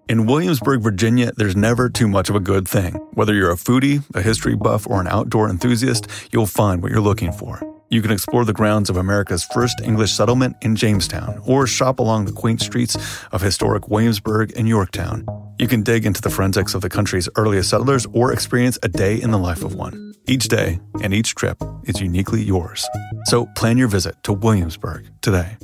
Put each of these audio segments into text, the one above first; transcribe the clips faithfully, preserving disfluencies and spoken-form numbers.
In Williamsburg, Virginia, there's never too much of a good thing. Whether you're a foodie, a history buff, or an outdoor enthusiast, you'll find what you're looking for. You can explore the grounds of America's first English settlement in Jamestown, or shop along the quaint streets of historic Williamsburg and Yorktown. You can dig into the forensics of the country's earliest settlers or experience a day in the life of one. Each day and each trip is uniquely yours. So plan your visit to Williamsburg today.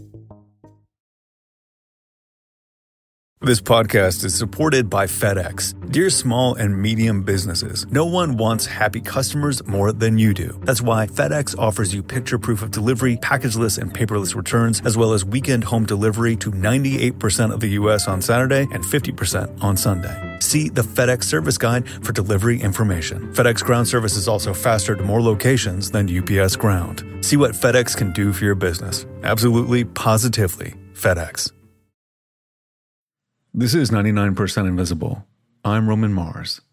This podcast is supported by FedEx. Dear small and medium businesses, no one wants happy customers more than you do. That's why FedEx offers you picture proof of delivery, packageless and paperless returns, as well as weekend home delivery to ninety-eight percent of the U S on Saturday and fifty percent on Sunday. See the FedEx service guide for delivery information. FedEx Ground service is also faster to more locations than U P S Ground. See what FedEx can do for your business. Absolutely, positively, FedEx. This is ninety-nine percent Invisible. I'm Roman Mars.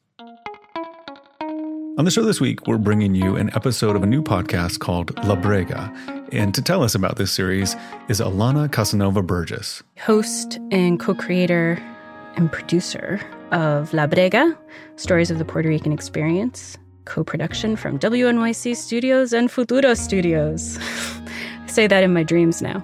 On the show this week, we're bringing you an episode of a new podcast called La Brega. And to tell us about this series is Alana Casanova Burgess, host and co-creator and producer of La Brega, Stories of the Puerto Rican Experience, co-production from W N Y C Studios and Futuro Studios. I say that in my dreams now.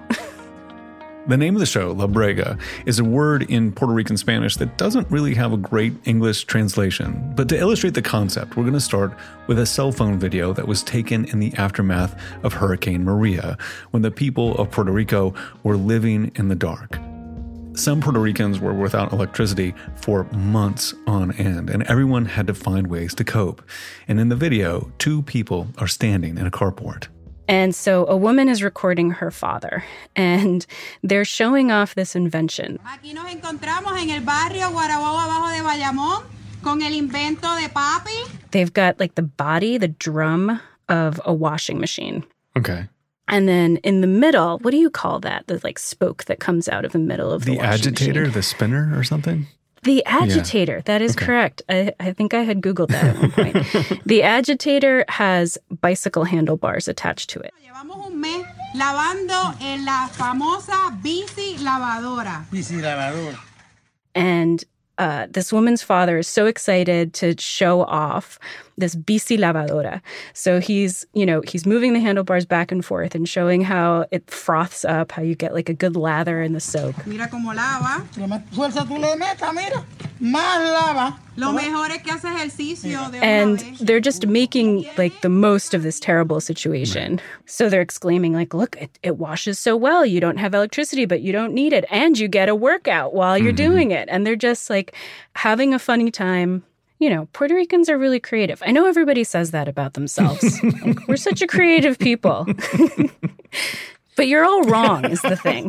The name of the show, La Brega, is a word in Puerto Rican Spanish that doesn't really have a great English translation. But to illustrate the concept, we're going to start with a cell phone video that was taken in the aftermath of Hurricane Maria, when the people of Puerto Rico were living in the dark. Some Puerto Ricans were without electricity for months on end, and everyone had to find ways to cope. And in the video, two people are standing in a carport. And so a woman is recording her father, and they're showing off this invention. Aquí nos encontramos en el barrio Guarabobo abajo de Bayamón con el invento de papi. They've got like the body, the drum of a washing machine. Okay. And then in the middle, what do you call that? The like spoke that comes out of the middle of the, the washing agitator, machine. The spinner or something? The agitator, yeah. That is okay. Correct. I, I think I had Googled that at one point. The agitator has bicycle handlebars attached to it. Llevamos un mes lavando en la famosa bici lavadora. Bici lavadora. And uh, this woman's father is so excited to show off this bici lavadora. So he's, you know, he's moving the handlebars back and forth and showing how it froths up, how you get like a good lather in the soap. Mira cómo lava. Fuerza tú le metas, mira. Más lava. Lo mejor es que hace ejercicio de una And vez. they're just making like the most of this terrible situation. So they're exclaiming like, look, it, it washes so well. You don't have electricity, but you don't need it. And you get a workout while you're mm-hmm. doing it. And they're just like having a funny time. You know, Puerto Ricans are really creative. I know everybody says that about themselves. Like, we're such a creative people. But you're all wrong is the thing.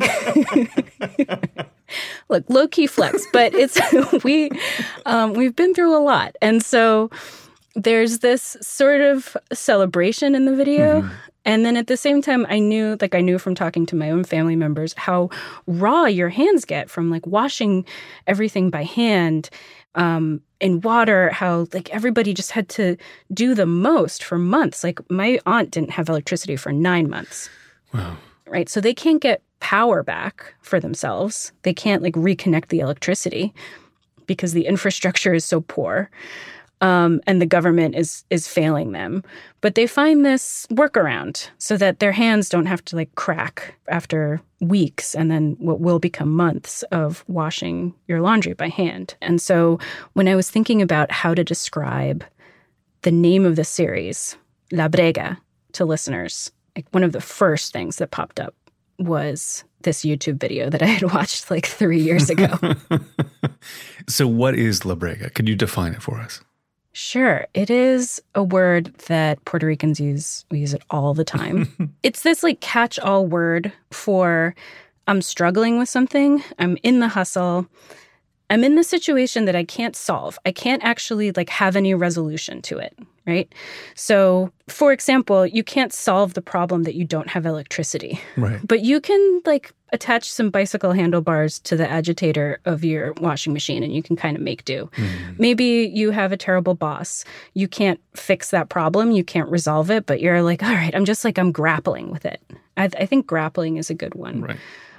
Look, low-key flex, but it's we um, we've been through a lot. And so there's this sort of celebration in the video. Mm-hmm. And then at the same time, I knew, like I knew from talking to my own family members, how raw your hands get from like washing everything by hand um, in water, how like everybody just had to do the most for months. Like my aunt didn't have electricity for nine months. Wow. Right. So they can't get power back for themselves. They can't like reconnect the electricity because the infrastructure is so poor. Um, and the government is is failing them. But they find this workaround so that their hands don't have to like crack after weeks and then what will become months of washing your laundry by hand. And so when I was thinking about how to describe the name of the series, La Brega, to listeners, like one of the first things that popped up was this YouTube video that I had watched like three years ago. So what is La Brega? Could you define it for us? Sure. It is a word that Puerto Ricans use. We use it all the time. It's this like catch-all word for I'm struggling with something. I'm in the hustle. I'm in the situation that I can't solve. I can't actually like have any resolution to it, right? So, for example, you can't solve the problem that you don't have electricity. Right. But you can like attach some bicycle handlebars to the agitator of your washing machine and you can kind of make do. Mm-hmm. Maybe you have a terrible boss. You can't fix that problem. You can't resolve it, but you're like, all right, I'm just like, I'm grappling with it. I, th- I think grappling is a good one. Right.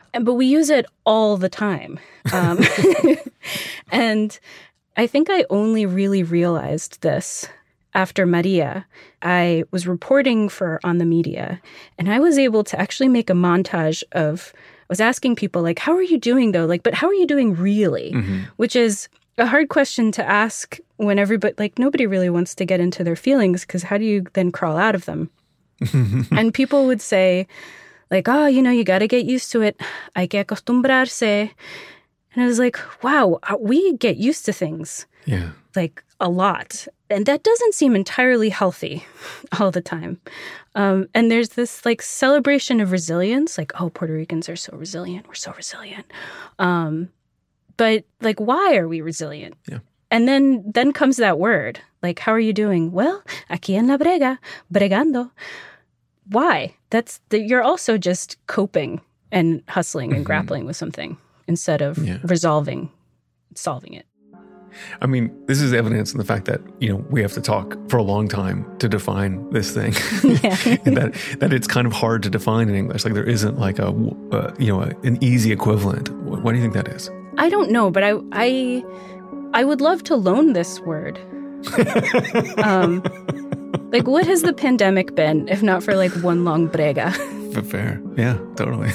But we use it all the time. Um, and I think I only really realized this after Maria. I was reporting for On the Media, and I was able to actually make a montage of, I was asking people, like, how are you doing, though? Like, but how are you doing really? Mm-hmm. Which is a hard question to ask when everybody, like, nobody really wants to get into their feelings, because how do you then crawl out of them? And people would say, like, oh, you know, you got to get used to it. Hay que acostumbrarse. And I was like, wow, we get used to things. Yeah. Like, a lot. And that doesn't seem entirely healthy all the time. Um, and there's this, like, celebration of resilience. Like, oh, Puerto Ricans are so resilient. We're so resilient. Um, but, like, why are we resilient? Yeah. And then then comes that word. Like, how are you doing? Well, aquí en la brega, bregando. Why? That's the, you're also just coping and hustling and mm-hmm. grappling with something instead of yeah. resolving, solving it. I mean, this is evidence in the fact that, you know, we have to talk for a long time to define this thing. Yeah. And that, that it's kind of hard to define in English. Like, there isn't like a, uh, you know, a, an easy equivalent. Why do you think that is? I don't know, but I, I, I would love to loan this word. um, like, what has the pandemic been, if not for, like, one long brega? Fair. Yeah, totally.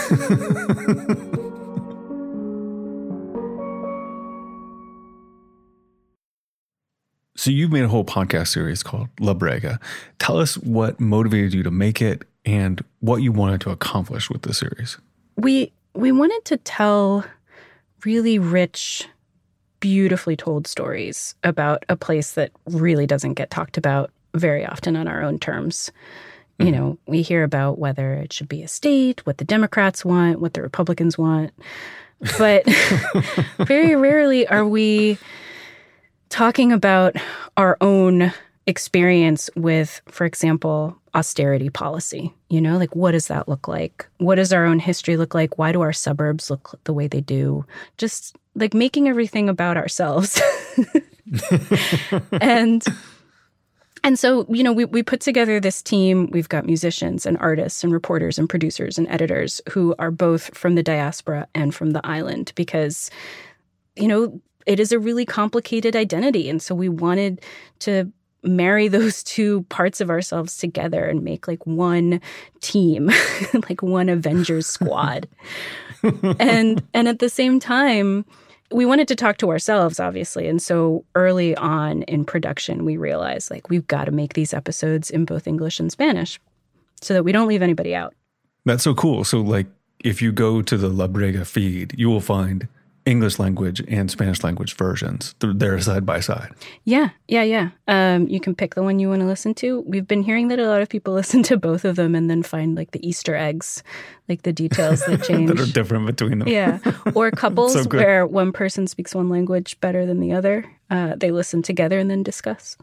So you made a whole podcast series called La Brega. Tell us what motivated you to make it and what you wanted to accomplish with the series. We we wanted to tell really rich, beautifully told stories about a place that really doesn't get talked about very often on our own terms. Mm-hmm. You know, we hear about whether it should be a state, what the Democrats want, what the Republicans want. But very rarely are we talking about our own experience with, for example, austerity policy. You know, like, what does that look like? What does our own history look like? Why do our suburbs look the way they do? Just like making everything about ourselves. and and so, you know, we, we put together this team. We've got musicians and artists and reporters and producers and editors who are both from the diaspora and from the island because, you know, it is a really complicated identity. And so we wanted to marry those two parts of ourselves together and make like one team, like one Avengers squad. and and at the same time, we wanted to talk to ourselves, obviously. And so early on in production, we realized like we've got to make these episodes in both English and Spanish so that we don't leave anybody out. That's so cool. So like if you go to the La Brega feed, you will find English language and Spanish language versions. They're side by side. Yeah, yeah, yeah. Um, you can pick the one you want to listen to. We've been hearing that a lot of people listen to both of them and then find like the Easter eggs, like the details that change. that are different between them. Yeah. Or couples so where one person speaks one language better than the other. Uh, they listen together and then discuss.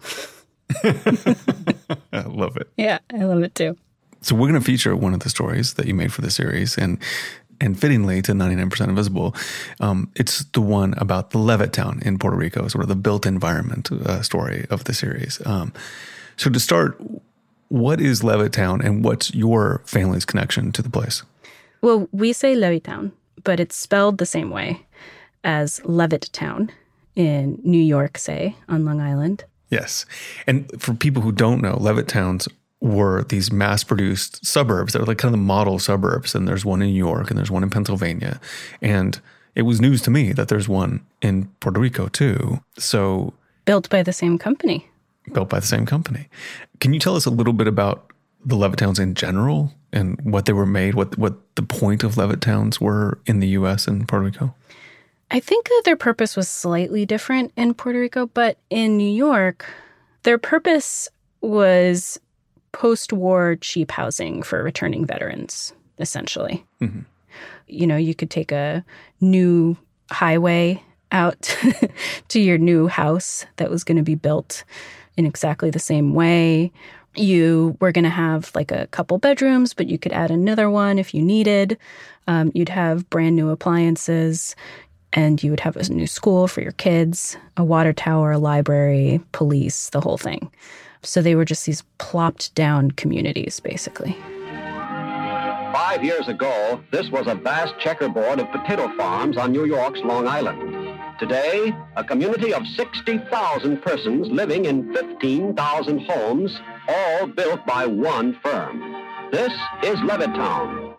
I love it. Yeah, I love it too. So we're going to feature one of the stories that you made for the series, and And fittingly to ninety-nine percent Invisible, um, it's the one about the Levittown in Puerto Rico, sort of the built environment uh, story of the series. Um, so to start, what is Levittown and what's your family's connection to the place? Well, we say Levittown, but it's spelled the same way as Levittown in New York, say, on Long Island. Yes. And for people who don't know, Levittowns were these mass-produced suburbs that were like kind of the model suburbs. And there's one in New York and there's one in Pennsylvania. And it was news to me that there's one in Puerto Rico too. So built by the same company. Built by the same company. Can you tell us a little bit about the Levittowns in general and what they were made, what what the point of Levittowns were in the U S and Puerto Rico? I think that their purpose was slightly different in Puerto Rico, but in New York, their purpose was post-war cheap housing for returning veterans, essentially. Mm-hmm. You know, you could take a new highway out to your new house that was going to be built in exactly the same way. You were going to have like a couple bedrooms, but you could add another one if you needed. Um, you'd have brand new appliances, and you would have a new school for your kids, a water tower, a library, police, the whole thing. So they were just these plopped down communities, basically. Five years ago, this was a vast checkerboard of potato farms on New York's Long Island. Today, a community of sixty thousand persons living in fifteen thousand homes, all built by one firm. This is Levittown.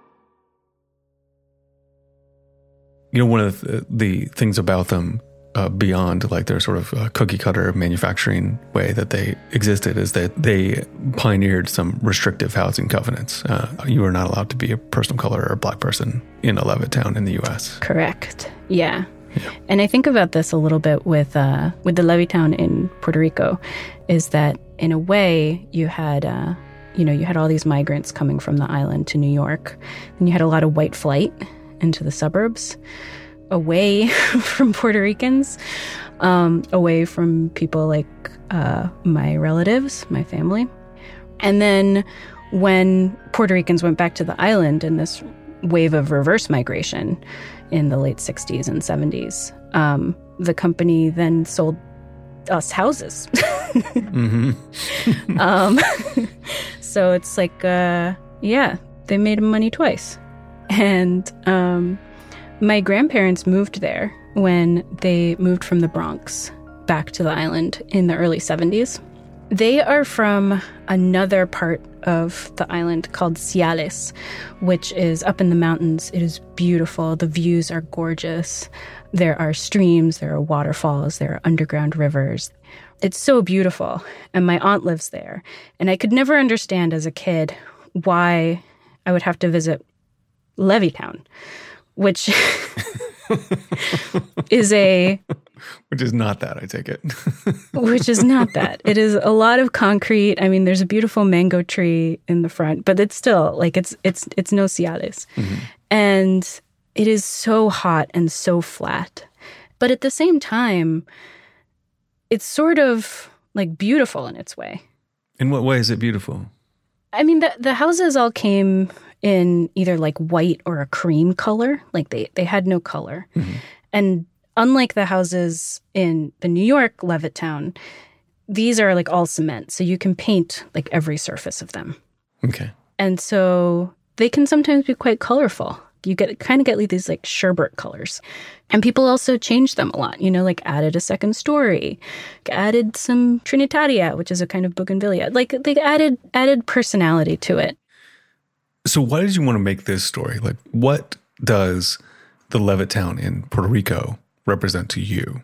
You know, one of the, the things about them uh, beyond like their sort of uh, cookie cutter manufacturing way that they existed is that they pioneered some restrictive housing covenants. Uh, you are not allowed to be a person of color or a black person in a Levittown in the U S. Correct. Yeah. Yeah. And I think about this a little bit with uh, with the Levittown in Puerto Rico, is that in a way you had, uh, you know, you had all these migrants coming from the island to New York, and you had a lot of white flight into the suburbs, away from Puerto Ricans, um, away from people like uh, my relatives, my family. And then when Puerto Ricans went back to the island in this wave of reverse migration in the late sixties and seventies, um, the company then sold us houses. mm-hmm. um, so it's like, uh, yeah, they made money twice. And um, my grandparents moved there when they moved from the Bronx back to the island in the early seventies. They are from another part of the island called Ciales, which is up in the mountains. It is beautiful. The views are gorgeous. There are streams, there are waterfalls, there are underground rivers. It's so beautiful. And my aunt lives there. And I could never understand as a kid why I would have to visit Levittown, which is a... Which is not that, I take it. Which is not that. It is a lot of concrete. I mean, there's a beautiful mango tree in the front, but it's still, like, it's it's it's no Ciales. Mm-hmm. And it is so hot and so flat. But at the same time, it's sort of, like, beautiful in its way. In what way is it beautiful? I mean, the the houses all came in either, like, white or a cream color. Like, they, they had no color. Mm-hmm. And unlike the houses in the New York Levittown, these are like all cement. So you can paint like every surface of them. Okay. And so they can sometimes be quite colorful. You get kind of get like these like sherbet colors. And people also changed them a lot, you know, like added a second story, added some Trinitaria, which is a kind of bougainvillea. Like they added added personality to it. So why did you want to make this story? Like, what does the Levittown in Puerto Rico represent to you?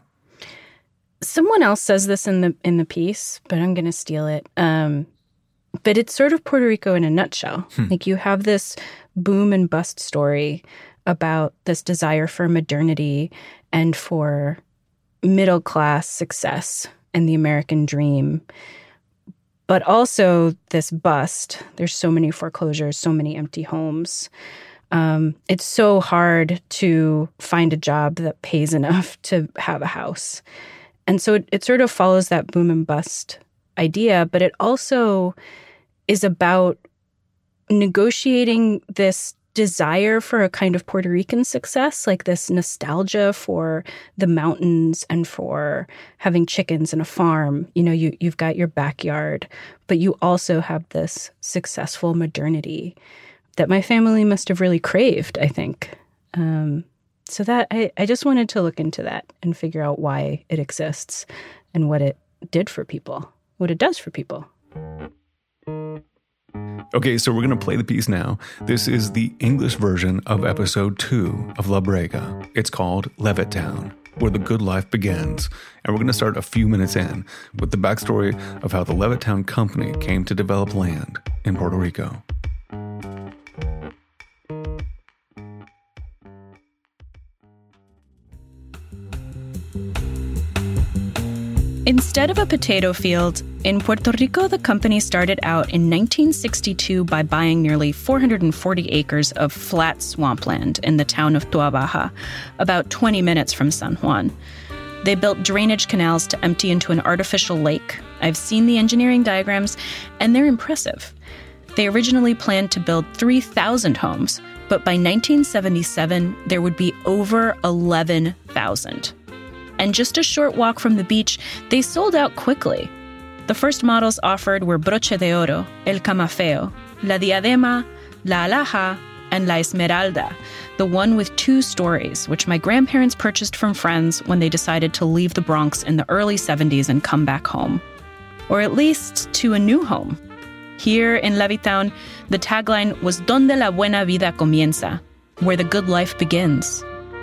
Someone else says this in the in the piece, but I'm going to steal it. Um, but it's sort of Puerto Rico in a nutshell. Hmm. Like you have this boom and bust story about this desire for modernity and for middle class success and the American dream. But also this bust. There's so many foreclosures, so many empty homes. Um, it's so hard to find a job that pays enough to have a house. And so it, it sort of follows that boom and bust idea, but it also is about negotiating this desire for a kind of Puerto Rican success, like this nostalgia for the mountains and for having chickens and a farm. You know, you, you've got your backyard, but you also have this successful modernity that my family must have really craved, I think. Um, so that I, I just wanted to look into that and figure out why it exists and what it did for people, what it does for people. Okay, so we're going to play the piece now. This is the English version of episode two of La Brega. It's called Levittown, Where the Good Life Begins. And we're going to start a few minutes in with the backstory of how the Levittown Company came to develop land in Puerto Rico. Instead of a potato field, in Puerto Rico, the company started out in nineteen sixty-two by buying nearly four hundred forty acres of flat swampland in the town of Tua Baja, about twenty minutes from San Juan. They built drainage canals to empty into an artificial lake. I've seen the engineering diagrams, and they're impressive. They originally planned to build three thousand homes, but by nineteen seventy-seven, there would be over eleven thousand. And just a short walk from the beach, they sold out quickly. The first models offered were Broche de Oro, El Camafeo, La Diadema, La Alhaja, and La Esmeralda, the one with two stories, which my grandparents purchased from friends when they decided to leave the Bronx in the early seventies and come back home. Or at least to a new home. Here in Levittown, the tagline was Donde la buena vida comienza, where the good life begins.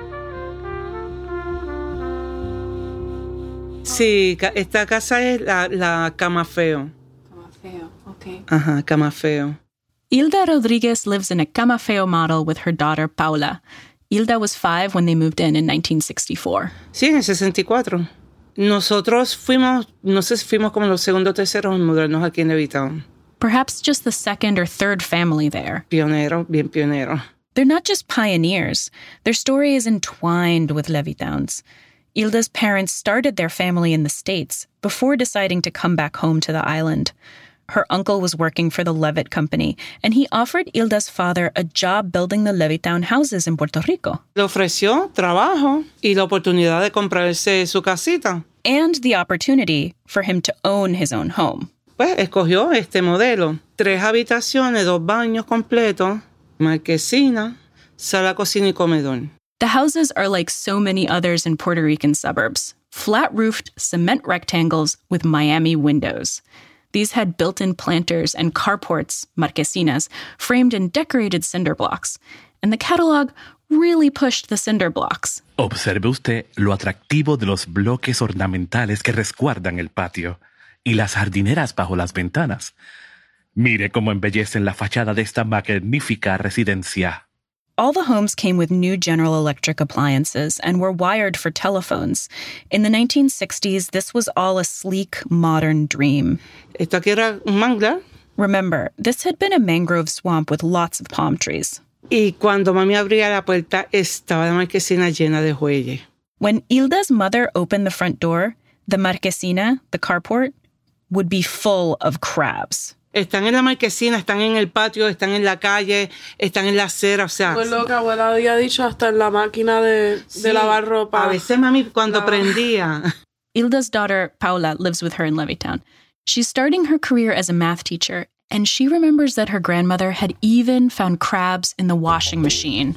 Sí, esta casa es la, la Camafeo. Camafeo, okay. Ajá, Camafeo. Hilda Rodriguez lives in a Camafeo model with her daughter Paula. Hilda was five when they moved in in nineteen sixty-four. Sí, en el sesenta y cuatro. Nosotros fuimos, no sé si fuimos como los segundos o terceros en mudarnos aquí en Levittown. Perhaps just the second or third family there. Pionero, bien pionero. They're not just pioneers. Their story is entwined with Levittown's. Hilda's parents started their family in the States before deciding to come back home to the island. Her uncle was working for the Levitt Company, and he offered Hilda's father a job building the Levittown houses in Puerto Rico. Le ofreció trabajo y la oportunidad de comprarse su casita. And the opportunity for him to own his own home. Pues escogió este modelo. Tres habitaciones, dos baños completos, marquesina, sala, cocina y comedor. The houses are like so many others in Puerto Rican suburbs. Flat-roofed cement rectangles with Miami windows. These had built-in planters and carports, marquesinas, framed in decorated cinder blocks. And the catalog really pushed the cinder blocks. Observe usted lo atractivo de los bloques ornamentales que resguardan el patio y las jardineras bajo las ventanas. Mire cómo embellecen la fachada de esta magnífica residencia. All the homes came with new General Electric appliances and were wired for telephones. In the nineteen sixties, this was all a sleek, modern dream. Esto aquí era un manglar. Remember, this had been a mangrove swamp with lots of palm trees. Y cuando mami abría la puerta, estaba la marquesina llena de jueyes. When Hilda's mother opened the front door, the marquesina, the carport, would be full of crabs. Están en la marquesina, están en el patio, están en la calle, están en la acera, o sea... Pues lo que abuela había dicho, hasta en la máquina de, sí, de lavar ropa. A veces mami cuando la... prendía... Hilda's daughter, Paula, lives with her in Levittown. She's starting her career as a math teacher, and she remembers that her grandmother had even found crabs in the washing machine.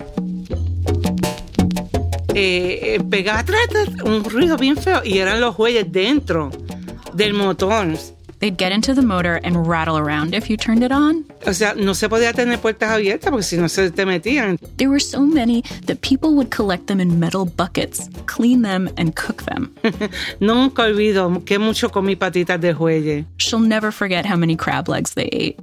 Eh, eh, pegaba un ruido bien feo, y eran los jueyes dentro del motor. They'd get into the motor and rattle around if you turned it on. O sea, no se podía tener puertas abiertas porque si no se te metían. There were so many that people would collect them in metal buckets, clean them, and cook them. Nunca olvido que mucho comí patitas de jueyes. She'll never forget how many crab legs they ate.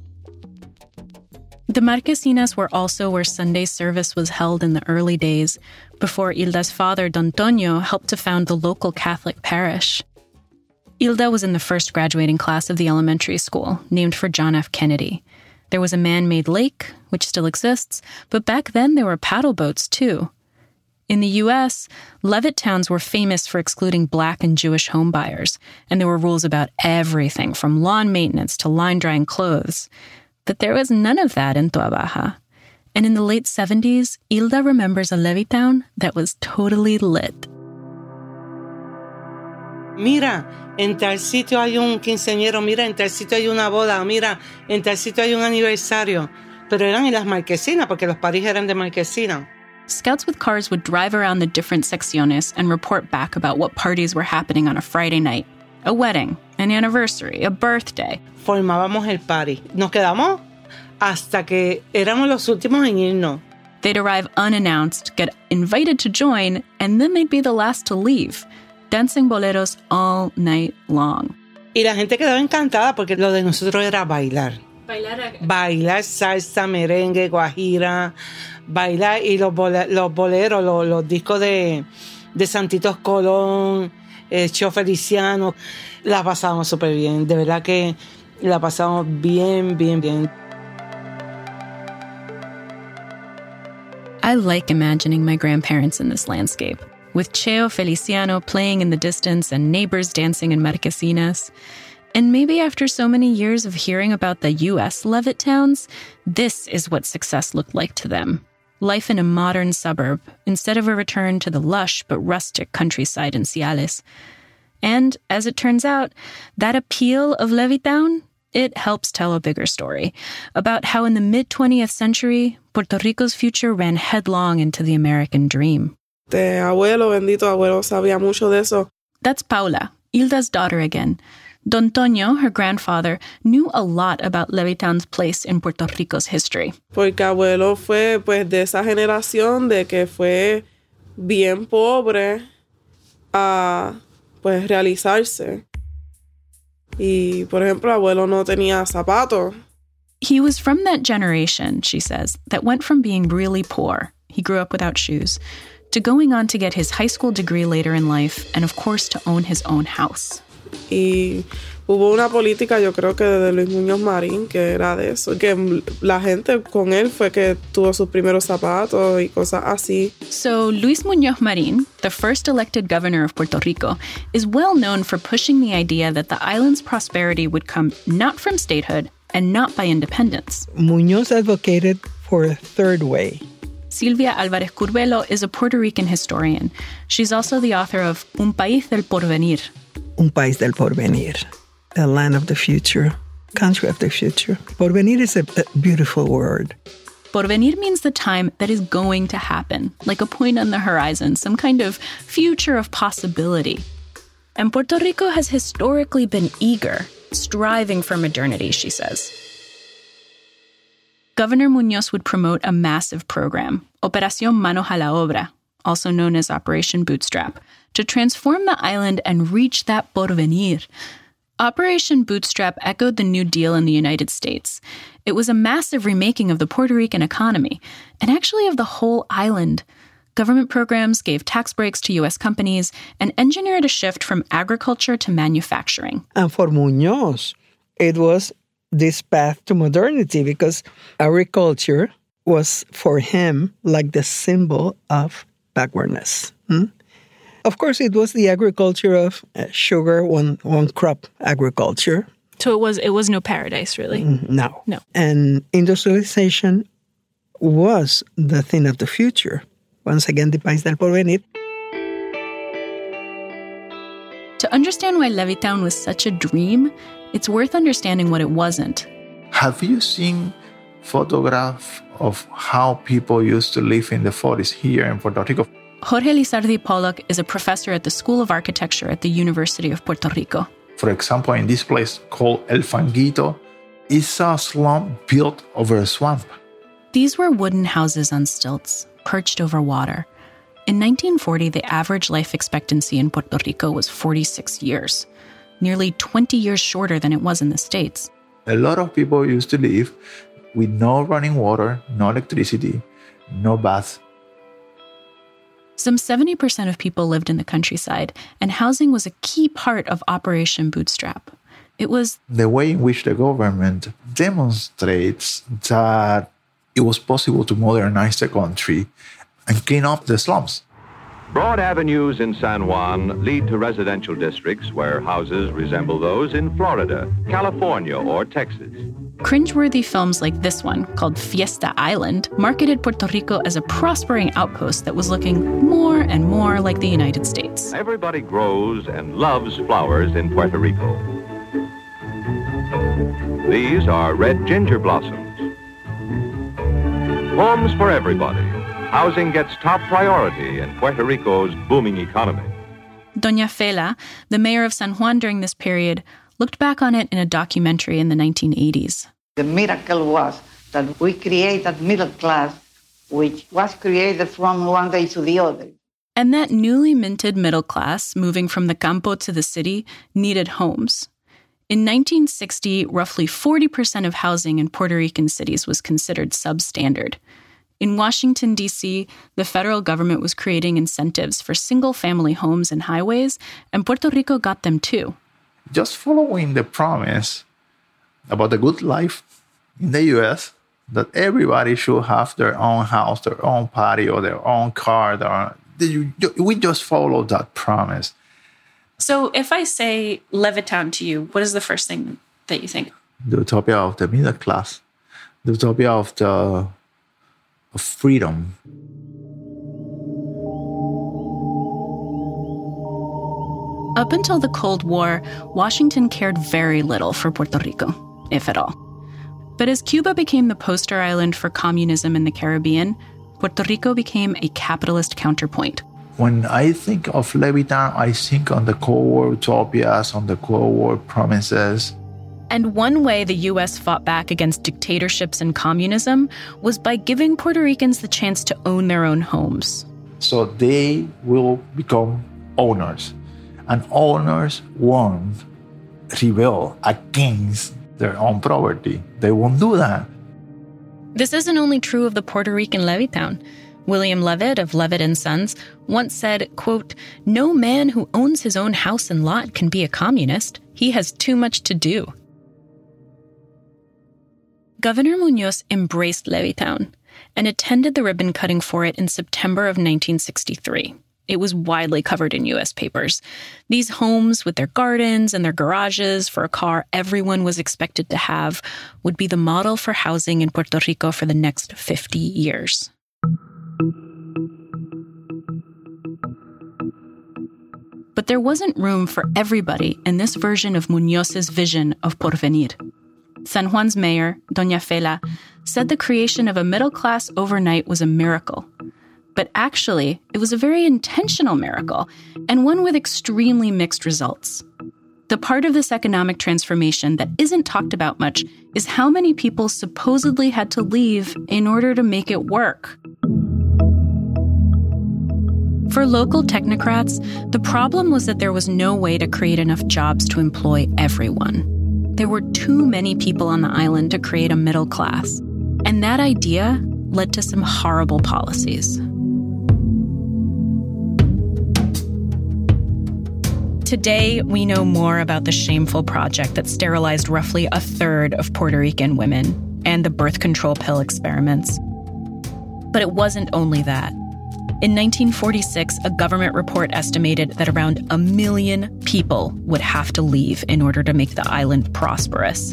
The marquesinas were also where Sunday service was held in the early days, before Hilda's father, Don Toño, helped to found the local Catholic parish. Hilda was in the first graduating class of the elementary school, named for John F. Kennedy. There was a man-made lake, which still exists, but back then there were paddle boats too. In the U S, Levitt towns were famous for excluding Black and Jewish homebuyers, and there were rules about everything from lawn maintenance to line-drying clothes. But there was none of that in Toa Baja. And in the late seventies, Hilda remembers a Levittown that was totally lit. Mira, en tal sitio hay un quinceañero, mira, en tal sitio hay una boda, mira, en tal sitio hay un aniversario. Pero eran en las marquesinas, porque los paris eran de marquesina. Scouts with cars would drive around the different secciones and report back about what parties were happening on a Friday night. A wedding, an anniversary, a birthday. Formábamos el party. Nos quedamos hasta que éramos los últimos en irnos. They'd arrive unannounced, get invited to join, and then they'd be the last to leave. Dancing boleros all night long. Y la gente quedaba encantada porque lo de nosotros era bailar. Bailar. Bailar salsa, merengue, guajira, bailar y los, bole, los boleros, los, los discos de, de Santitos Colón, eh, Cho Feliciano. La pasábamos súper bien, de verdad que la pasamos bien, bien, bien. I like imagining my grandparents in this landscape, with Cheo Feliciano playing in the distance and neighbors dancing in marquesinas. And maybe after so many years of hearing about the U S Levitt towns, this is what success looked like to them. Life in a modern suburb, instead of a return to the lush but rustic countryside in Ciales. And, as it turns out, that appeal of Levittown it helps tell a bigger story about how in the mid-twentieth century, Puerto Rico's future ran headlong into the American dream. De abuelo, bendito abuelo, sabía mucho de eso. That's Paula, Hilda's daughter again. Don Toño, her grandfather, knew a lot about Levittown's place in Puerto Rico's history. Porque abuelo fue pues de esa generación de que fue bien pobre a pues realizarse. Y, por ejemplo, abuelo no tenía zapatos. He was from that generation, she says, that went from being really poor, he grew up without shoes, to going on to get his high school degree later in life, and of course to own his own house. Y hubo una política, yo creo que de Luis Muñoz Marín, que era de eso, que la gente con él fue que tuvo sus primeros zapatos y cosas así. So Luis Muñoz Marín, the first elected governor of Puerto Rico, is well known for pushing the idea that the island's prosperity would come not from statehood and not by independence. Muñoz advocated for a third way. Silvia Álvarez Curbelo is a Puerto Rican historian. She's also the author of Un País del Porvenir. Un país del porvenir, a land of the future, country of the future. Porvenir is a, a beautiful word. Porvenir means the time that is going to happen, like a point on the horizon, some kind of future of possibility. And Puerto Rico has historically been eager, striving for modernity, she says. Governor Muñoz would promote a massive program, Operación Manos a la Obra, also known as Operation Bootstrap, to transform the island and reach that porvenir. Operation Bootstrap echoed the New Deal in the United States. It was a massive remaking of the Puerto Rican economy, and actually of the whole island. Government programs gave tax breaks to U S companies and engineered a shift from agriculture to manufacturing. And for Muñoz, it was this path to modernity because agriculture was for him like the symbol of backwardness. Hmm? Of course, it was the agriculture of uh, sugar, one one crop agriculture. So it was it was no paradise, really? No. No. And industrialization was the thing of the future. Once again, the País del Porvenir. To understand why Levittown was such a dream, it's worth understanding what it wasn't. Have you seen photographs of how people used to live in the forties here in Puerto Rico? Jorge Lizardi Pollock is a professor at the School of Architecture at the University of Puerto Rico. For example, in this place called El Fanguito, it's a slum built over a swamp. These were wooden houses on stilts, perched over water. In nineteen forty, the average life expectancy in Puerto Rico was forty-six years, nearly twenty years shorter than it was in the States. A lot of people used to live with no running water, no electricity, no baths. Some seventy percent of people lived in the countryside, and housing was a key part of Operation Bootstrap. It was the way in which the government demonstrates that it was possible to modernize the country and clean up the slums. Broad avenues in San Juan lead to residential districts where houses resemble those in Florida, California, or Texas. Cringeworthy films like this one, called Fiesta Island, marketed Puerto Rico as a prospering outpost that was looking more and more like the United States. Everybody grows and loves flowers in Puerto Rico. These are red ginger blossoms. Homes for everybody. Housing gets top priority in Puerto Rico's booming economy. Doña Fela, the mayor of San Juan during this period, looked back on it in a documentary in the nineteen eighties. The miracle was that we created middle class, which was created from one day to the other. And that newly minted middle class, moving from the campo to the city, needed homes. In nineteen sixty, roughly forty percent of housing in Puerto Rican cities was considered substandard. In Washington, D C, the federal government was creating incentives for single-family homes and highways, and Puerto Rico got them too. Just following the promise about the good life in the U S, that everybody should have their own house, their own patio, their own car. Their own, we just followed that promise. So if I say Levittown to you, what is the first thing that you think? The utopia of the middle class, the utopia of the of freedom. Up until the Cold War, Washington cared very little for Puerto Rico. if at all. But as Cuba became the poster island for communism in the Caribbean, Puerto Rico became a capitalist counterpoint. When I think of Levittown, I think on the Cold War utopias, on the Cold War promises. And one way the U S fought back against dictatorships and communism was by giving Puerto Ricans the chance to own their own homes. So they will become owners. And owners won't rebel against their own property. They won't do that. This isn't only true of the Puerto Rican Levittown. William Levitt of Levitt and Sons once said, quote, "No man who owns his own house and lot can be a communist. He has too much to do." Governor Muñoz embraced Levittown and attended the ribbon cutting for it in September of nineteen sixty-three. It was widely covered in U S papers. These homes with their gardens and their garages for a car everyone was expected to have would be the model for housing in Puerto Rico for the next fifty years. But there wasn't room for everybody in this version of Muñoz's vision of Porvenir. San Juan's mayor, Doña Fela, said the creation of a middle class overnight was a miracle. But actually, it was a very intentional miracle, and one with extremely mixed results. The part of this economic transformation that isn't talked about much is how many people supposedly had to leave in order to make it work. For local technocrats, the problem was that there was no way to create enough jobs to employ everyone. There were too many people on the island to create a middle class. And that idea led to some horrible policies. Today, we know more about the shameful project that sterilized roughly a third of Puerto Rican women and the birth control pill experiments. But it wasn't only that. In nineteen forty-six, a government report estimated that around a million people would have to leave in order to make the island prosperous.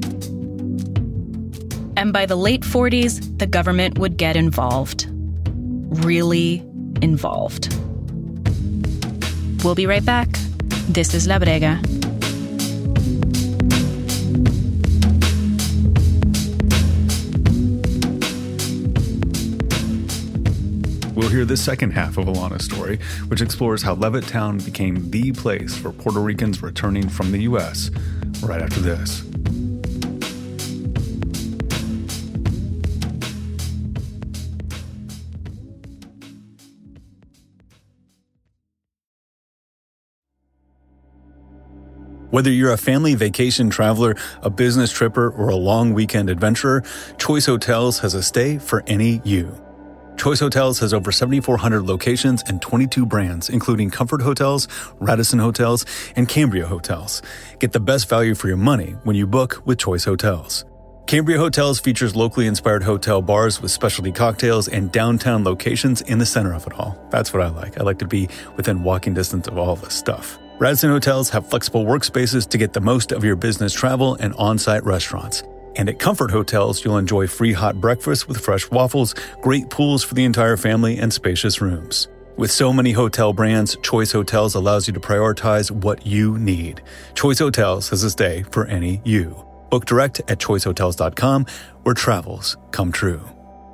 And by the late forties, the government would get involved. Really involved. We'll be right back. This is La Brega. We'll hear the second half of Alana's story, which explores how Levittown became the place for Puerto Ricans returning from the U S right after this. Whether you're a family vacation traveler, a business tripper, or a long weekend adventurer, Choice Hotels has a stay for any you. Choice Hotels has over seventy-four hundred locations and twenty-two brands, including Comfort Hotels, Radisson Hotels, and Cambria Hotels. Get the best value for your money when you book with Choice Hotels. Cambria Hotels features locally inspired hotel bars with specialty cocktails and downtown locations in the center of it all. That's what I like. I like to be within walking distance of all this stuff. Radisson Hotels have flexible workspaces to get the most of your business travel and on-site restaurants. And at Comfort Hotels, you'll enjoy free hot breakfast with fresh waffles, great pools for the entire family, and spacious rooms. With so many hotel brands, Choice Hotels allows you to prioritize what you need. Choice Hotels has a stay for any you. Book direct at choice hotels dot com, where travels come true.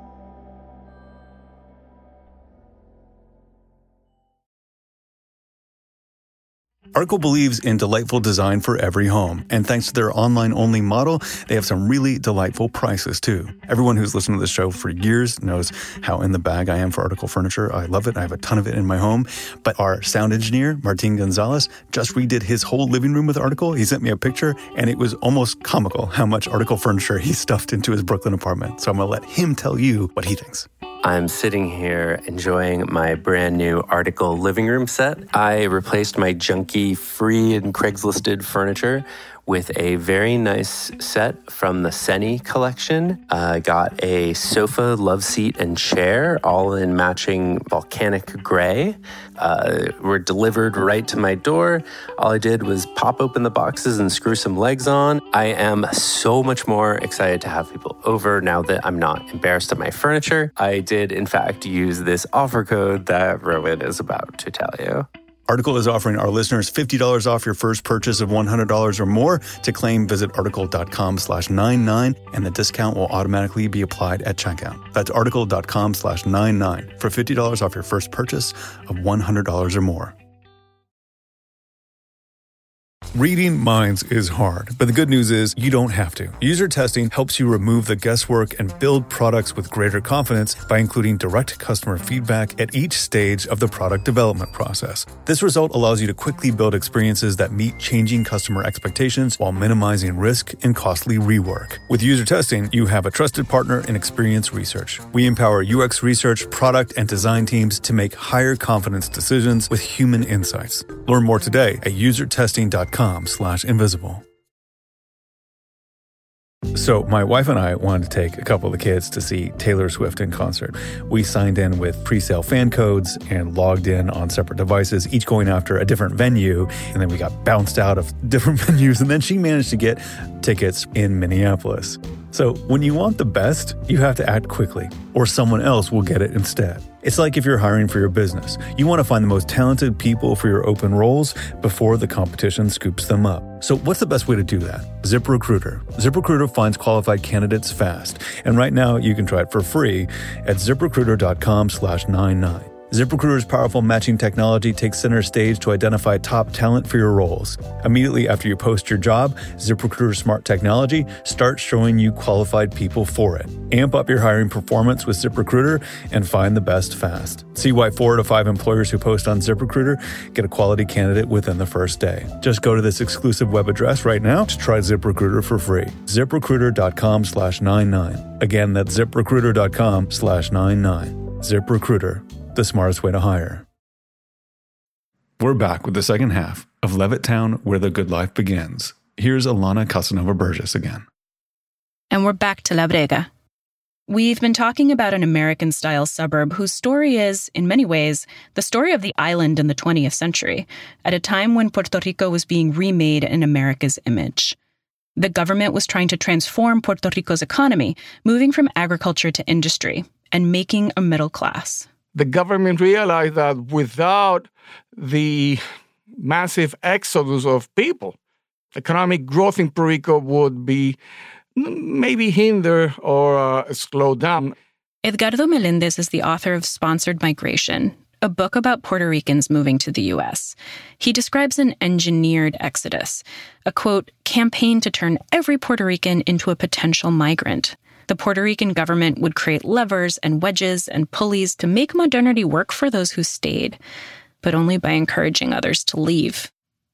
Arco believes in delightful design for every home, and thanks to their online-only model, they have some really delightful prices, too. Everyone who's listened to this show for years knows how in the bag I am for Article furniture. I love it. I have a ton of it in my home. But our sound engineer, Martin Gonzalez, just redid his whole living room with Article. He sent me a picture, and it was almost comical how much Article furniture he stuffed into his Brooklyn apartment. So I'm going to let him tell you what he thinks. I'm sitting here enjoying my brand new Article living room set. I replaced my junky free and Craigslisted furniture with a very nice set from the Seni collection. I uh, got a sofa, love seat, and chair, all in matching volcanic gray. Uh, were delivered right to my door. All I did was pop open the boxes and screw some legs on. I am so much more excited to have people over now that I'm not embarrassed of my furniture. I did, in fact, use this offer code that Rowan is about to tell you. Article is offering our listeners fifty dollars off your first purchase of one hundred dollars or more. To claim, visit article.com slash 99, and the discount will automatically be applied at checkout. That's article.com slash 99 for fifty dollars off your first purchase of one hundred dollars or more. Reading minds is hard, but the good news is you don't have to. User testing helps you remove the guesswork and build products with greater confidence by including direct customer feedback at each stage of the product development process. This result allows you to quickly build experiences that meet changing customer expectations while minimizing risk and costly rework. With user testing, you have a trusted partner in Experience Research. We empower U X research, product, and design teams to make higher confidence decisions with human insights. Learn more today at usertesting.com slash invisible. So my wife and I wanted to take a couple of the kids to see Taylor Swift in concert. We signed in with pre-sale fan codes and logged in on separate devices, each going after a different venue. And then we got bounced out of different venues. And then she managed to get tickets in Minneapolis. So when you want the best, you have to act quickly, or someone else will get it instead. It's like if you're hiring for your business. You want to find the most talented people for your open roles before the competition scoops them up. So what's the best way to do that? ZipRecruiter. ZipRecruiter finds qualified candidates fast. And right now you can try it for free at ZipRecruiter.com slash 99. ZipRecruiter's powerful matching technology takes center stage to identify top talent for your roles. Immediately after you post your job, ZipRecruiter's smart technology starts showing you qualified people for it. Amp up your hiring performance with ZipRecruiter and find the best fast. See why four to five employers who post on ZipRecruiter get a quality candidate within the first day. Just go to this exclusive web address right now to try ZipRecruiter for free. ZipRecruiter.com slash 99. Again, that's ZipRecruiter.com slash 99. ZipRecruiter. The smartest way to hire. We're back with the second half of Levittown, Where the Good Life Begins. Here's Alana Casanova Burgess again. And we're back to La Brega. We've been talking about an American-style suburb whose story is, in many ways, the story of the island in the twentieth century, at a time when Puerto Rico was being remade in America's image. The government was trying to transform Puerto Rico's economy, moving from agriculture to industry, and making a middle class. The government realized that without the massive exodus of people, economic growth in Puerto Rico would be maybe hindered or uh, slowed down. Edgardo Melendez is the author of Sponsored Migration, a book about Puerto Ricans moving to the U S. He describes an engineered exodus, a, quote, campaign to turn every Puerto Rican into a potential migrant. The Puerto Rican government would create levers and wedges and pulleys to make modernity work for those who stayed, but only by encouraging others to leave.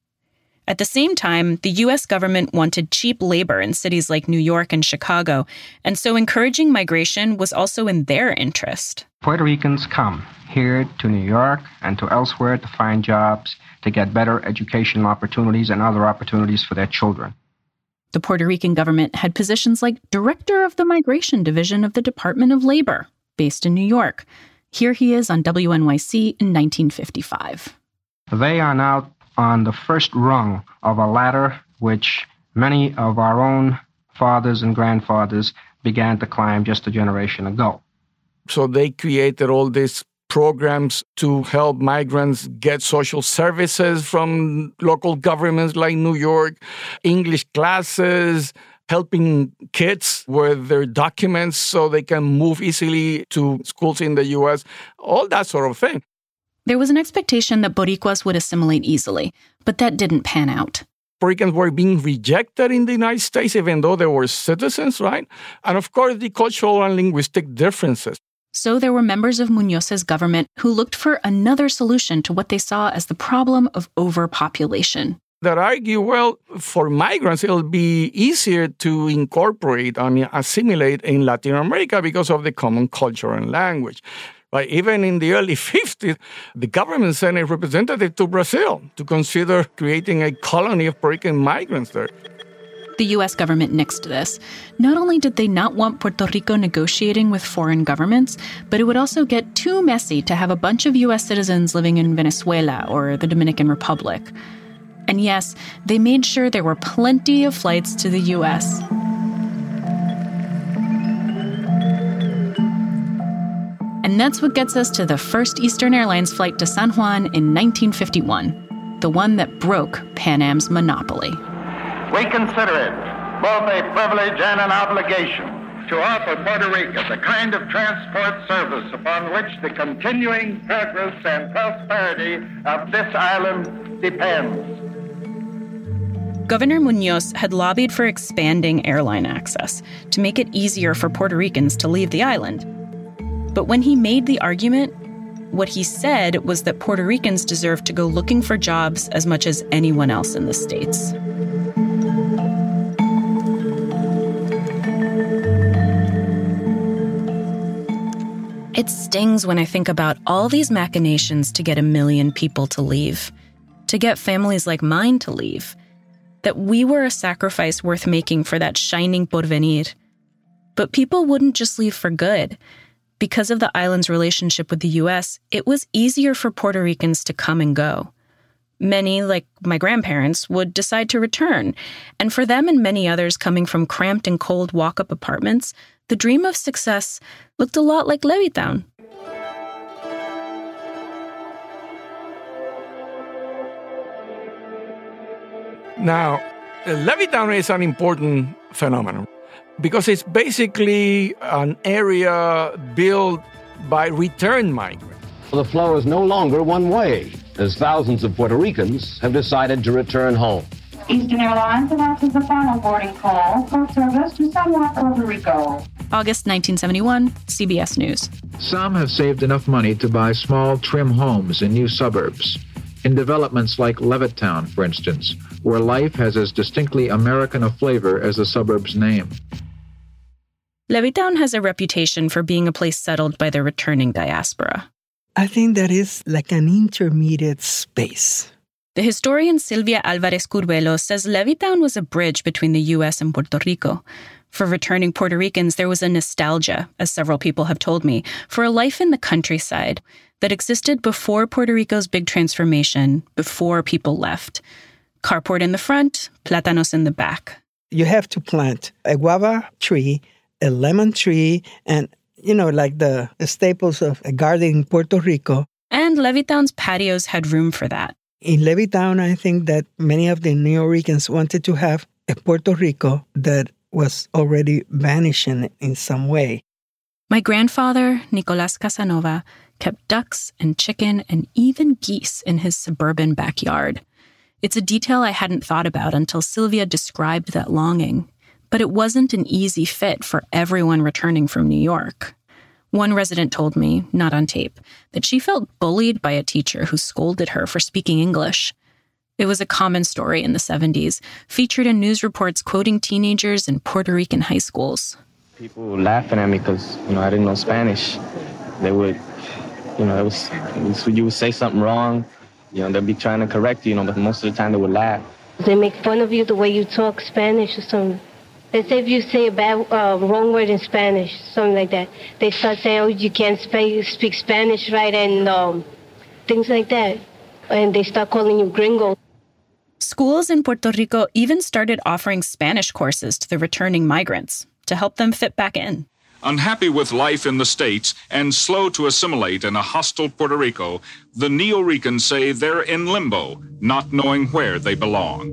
At the same time, the U S government wanted cheap labor in cities like New York and Chicago, and so encouraging migration was also in their interest. Puerto Ricans come here to New York and to elsewhere to find jobs, to get better educational opportunities and other opportunities for their children. The Puerto Rican government had positions like Director of the Migration Division of the Department of Labor, based in New York. Here he is on W N Y C in nineteen fifty-five. They are now on the first rung of a ladder which many of our own fathers and grandfathers began to climb just a generation ago. So they created all these programs to help migrants get social services from local governments like New York, English classes, helping kids with their documents so they can move easily to schools in the U S, all that sort of thing. There was an expectation that Boricuas would assimilate easily, but that didn't pan out. Puerto Ricans were being rejected in the United States, even though they were citizens, right? And of course, the cultural and linguistic differences. So there were members of Muñoz's government who looked for another solution to what they saw as the problem of overpopulation. That argue, well, for migrants, it'll be easier to incorporate and assimilate in Latin America because of the common culture and language. But even in the early fifties, the government sent a representative to Brazil to consider creating a colony of Puerto Rican migrants there. The U S government nixed this. Not only did they not want Puerto Rico negotiating with foreign governments, but it would also get too messy to have a bunch of U S citizens living in Venezuela or the Dominican Republic. And yes, they made sure there were plenty of flights to the U S. And And that's what gets us to the first Eastern Airlines flight to San Juan in nineteen fifty-one, the one that broke Pan Am's monopoly. We consider it both a privilege and an obligation to offer Puerto Rico the kind of transport service upon which the continuing progress and prosperity of this island depends. Governor Munoz had lobbied for expanding airline access to make it easier for Puerto Ricans to leave the island. But when he made the argument, what he said was that Puerto Ricans deserved to go looking for jobs as much as anyone else in the States. It stings when I think about all these machinations to get a million people to leave, to get families like mine to leave, that we were a sacrifice worth making for that shining porvenir. But people wouldn't just leave for good. Because of the island's relationship with the U S, it was easier for Puerto Ricans to come and go. Many, like my grandparents, would decide to return. And for them and many others coming from cramped and cold walk-up apartments, the dream of success looked a lot like Levittown. Now, Levittown is an important phenomenon because it's basically an area built by return migrants. The flow is no longer one way, as thousands of Puerto Ricans have decided to return home. Eastern Airlines announces the final boarding call for service to San Juan, Puerto Rico. August nineteen seventy-one, C B S News. Some have saved enough money to buy small, trim homes in new suburbs. In developments like Levittown, for instance, where life has as distinctly American a flavor as the suburb's name. Levittown has a reputation for being a place settled by the returning diaspora. I think that is like an intermediate space. The historian Silvia Alvarez Curvelo says Levittown was a bridge between the U S and Puerto Rico. For returning Puerto Ricans, there was a nostalgia, as several people have told me, for a life in the countryside that existed before Puerto Rico's big transformation, before people left. Carport in the front, plátanos in the back. You have to plant a guava tree, a lemon tree, and, you know, like the staples of a garden in Puerto Rico. And Levittown's patios had room for that. In Levittown, I think that many of the Neo-Ricans wanted to have a Puerto Rico that was already vanishing in some way. My grandfather, Nicolas Casanova, kept ducks and chicken and even geese in his suburban backyard. It's a detail I hadn't thought about until Sylvia described that longing. But it wasn't an easy fit for everyone returning from New York. One resident told me, not on tape, that she felt bullied by a teacher who scolded her for speaking English. It was a common story in the seventies, featured in news reports quoting teenagers in Puerto Rican high schools. People were laughing at me because, you know, I didn't know Spanish. They would, you know, it was, it was you would say something wrong, you know, they'd be trying to correct you, you know, but most of the time they would laugh. They make fun of you the way you talk Spanish or something. Let's say if you say a bad, uh, wrong word in Spanish, something like that. They start saying, oh, you can't speak, speak Spanish right, and um, things like that. And they start calling you gringo. Schools in Puerto Rico even started offering Spanish courses to the returning migrants to help them fit back in. Unhappy with life in the States and slow to assimilate in a hostile Puerto Rico, the Neo-Ricans say they're in limbo, not knowing where they belong.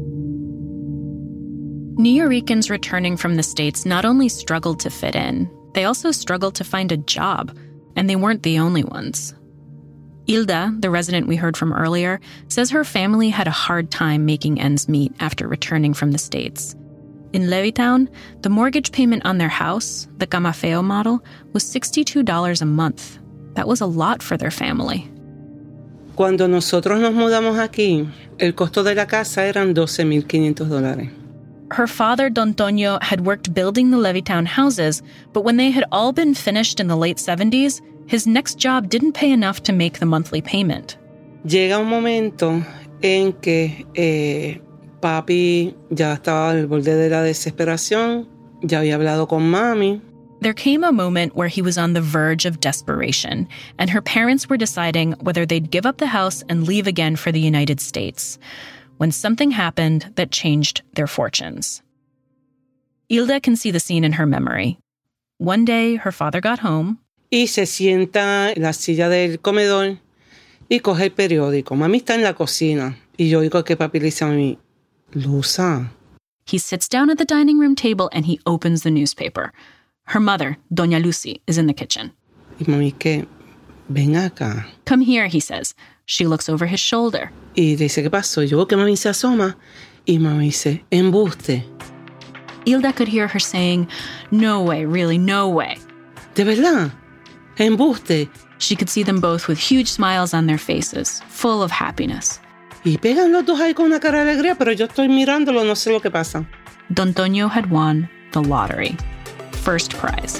Neo-Ricans returning from the States not only struggled to fit in, they also struggled to find a job, and they weren't the only ones. Hilda, the resident we heard from earlier, says her family had a hard time making ends meet after returning from the States. In Levittown, the mortgage payment on their house, the Camafeo model, was sixty-two dollars a month. That was a lot for their family. Cuando nosotros nos mudamos aquí, el costo de la casa eran doce mil quinientos dólares. Her father, Don Toño, had worked building the Levittown houses, but when they had all been finished in the late seventies, his next job didn't pay enough to make the monthly payment. Llega un momento en que eh, papi ya estaba al borde de la desesperación, ya había hablado con mami. There came a moment where he was on the verge of desperation, and her parents were deciding whether they'd give up the house and leave again for the United States, when something happened that changed their fortunes. Hilda can see the scene in her memory. One day, her father got home. y se sienta en la silla del comedor y coge el periódico. Mami está en la cocina y yo oigo que papi le dice a mí, Luza. He sits down at the dining room table and he opens the newspaper. Her mother, Doña Lucy, is in the kitchen. Y mami, que ven acá. Come here, he says. She looks over his shoulder. Y dice, ¿qué pasó? Yo veo que mami se asoma y mami dice, embuste. Hilda could hear her saying, no way, really, no way. ¿De verdad? Embuste. She could see them both with huge smiles on their faces, full of happiness. Y pegan los dos ahí con una cara de alegría, pero yo estoy mirándolo, no sé lo que pasa. Don Toño had won the lottery. First prize.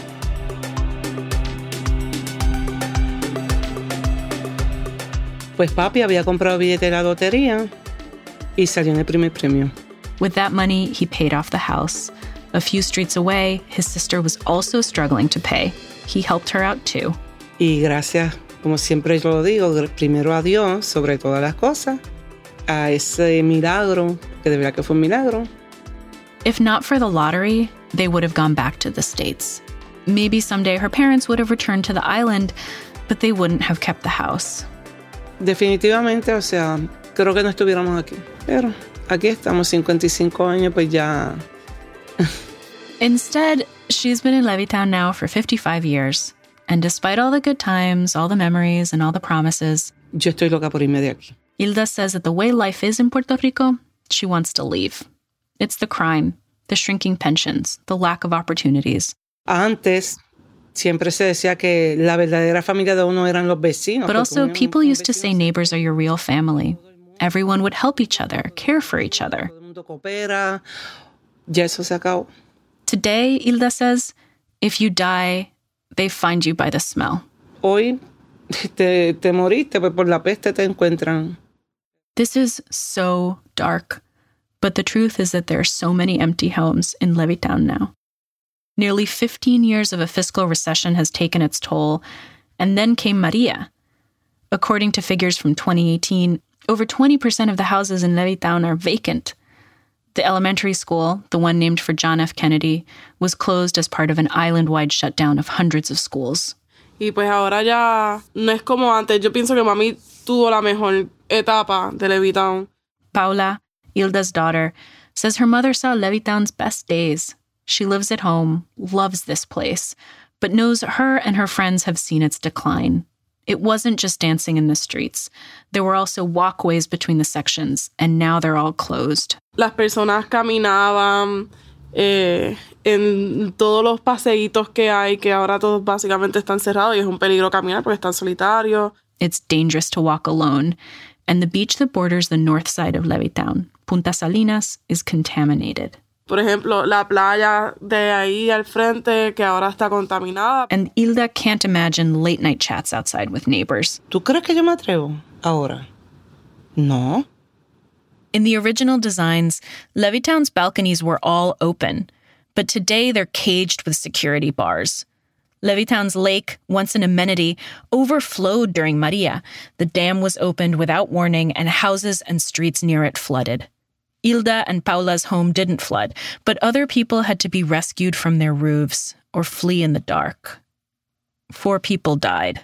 Pues papi había comprado billete de la lotería y salió en el primer premio. With that money, he paid off the house. A few streets away, his sister was also struggling to pay. He helped her out too. Y gracias, como siempre yo lo digo, primero a Dios sobre todas las cosas, a ese milagro, que de verdad que fue un milagro. If not for the lottery, they would have gone back to the States. Maybe someday her parents would have returned to the island, but they wouldn't have kept the house. Definitivamente, o sea, creo que no estuviéramos aquí. Pero aquí estamos, cincuenta y cinco años, pues ya. Instead, she's been in Levittown now for fifty-five years. And despite all the good times, all the memories, and all the promises, yo estoy loca por irme de aquí. Hilda says that the way life is in Puerto Rico, she wants to leave. It's the crime, the shrinking pensions, the lack of opportunities. Antes, siempre se decía que la verdadera familia de uno eran los vecinos. But also, people used to say neighbors are your real family. Everyone would help each other, care for each other. Ya eso se acabó. Today, Hilda says, if you die, they find you by the smell. Hoy te, te moriste, pues por la peste te encuentran. This is so dark. But the truth is that there are so many empty homes in Levittown now. Nearly fifteen years of a fiscal recession has taken its toll, and then came Maria. According to figures from twenty eighteen, over twenty percent of the houses in Levittown are vacant. The elementary school, the one named for John F. Kennedy, was closed as part of an island-wide shutdown of hundreds of schools. Y pues ahora ya no es como antes. Yo pienso que mami tuvo la mejor etapa de Levittown. Paula, Hilda's daughter, says her mother saw Levittown's best days. She lives at home, loves this place, but knows her and her friends have seen its decline. It wasn't just dancing in the streets. There were also walkways between the sections, and now they're all closed. Las personas caminaban eh, en todos los paseitos que hay, que ahora todos básicamente están cerrados y es un peligro caminar porque están solitarios. It's dangerous to walk alone, and the beach that borders the north side of Levittown, Punta Salinas, is contaminated. Por ejemplo, la playa de ahí al frente, que ahora está contaminada. And Hilda can't imagine late-night chats outside with neighbors. ¿Tú crees que yo me atrevo ahora? No. In the original designs, Levittown's balconies were all open, but today they're caged with security bars. Levittown's lake, once an amenity, overflowed during Maria. The dam was opened without warning, and houses and streets near it flooded. Hilda and Paula's home didn't flood, but other people had to be rescued from their roofs or flee in the dark. Four people died.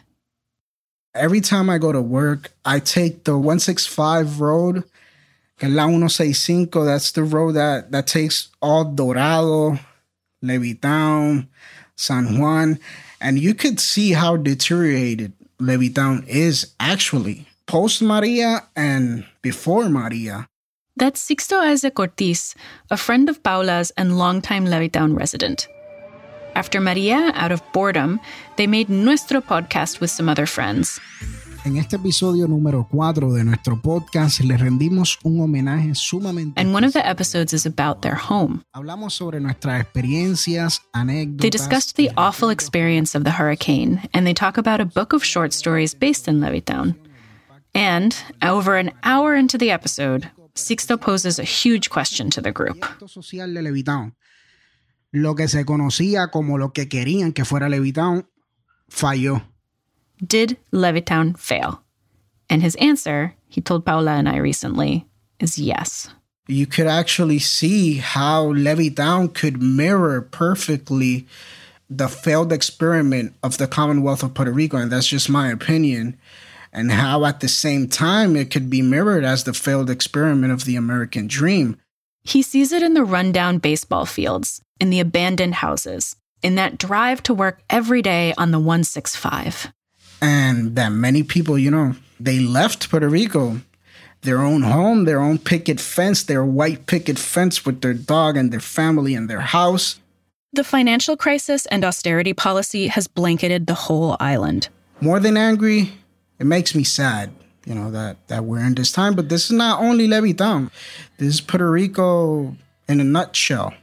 Every time I go to work, I take the one sixty-five road, que es la one sixty-five. That's the road that, that takes all Dorado, Levittown, San Juan. And you could see how deteriorated Levittown is actually post-Maria and before Maria. That's Sixto Isaac Ortiz, a friend of Paula's and longtime Levittown resident. After Maria, out of boredom, they made Nuestro podcast with some other friends. En este episodio número cuatro de nuestro podcast le rendimos un homenaje sumamente. And one of the episodes is about their home. Hablamos sobre nuestras experiencias, anécdotas. They discussed the awful experience of the hurricane, and they talk about a book of short stories based in Levittown. And over an hour into the episode, Sixto poses a huge question to the group. Social de Levittown, lo que se conocía como lo que querían que fuera Levittown, falló. Did Levittown fail? And his answer, he told Paula and I recently, is yes. You could actually see how Levittown could mirror perfectly the failed experiment of the Commonwealth of Puerto Rico, and that's just my opinion, and how at the same time it could be mirrored as the failed experiment of the American dream. He sees it in the rundown baseball fields, in the abandoned houses, in that drive to work every day on the one sixty-five. And that many people, you know, they left Puerto Rico, their own home, their own picket fence, their white picket fence with their dog and their family and their house. The financial crisis and austerity policy has blanketed the whole island. More than angry, it makes me sad, you know, that, that we're in this time. But this is not only Levittown. This is Puerto Rico in a nutshell.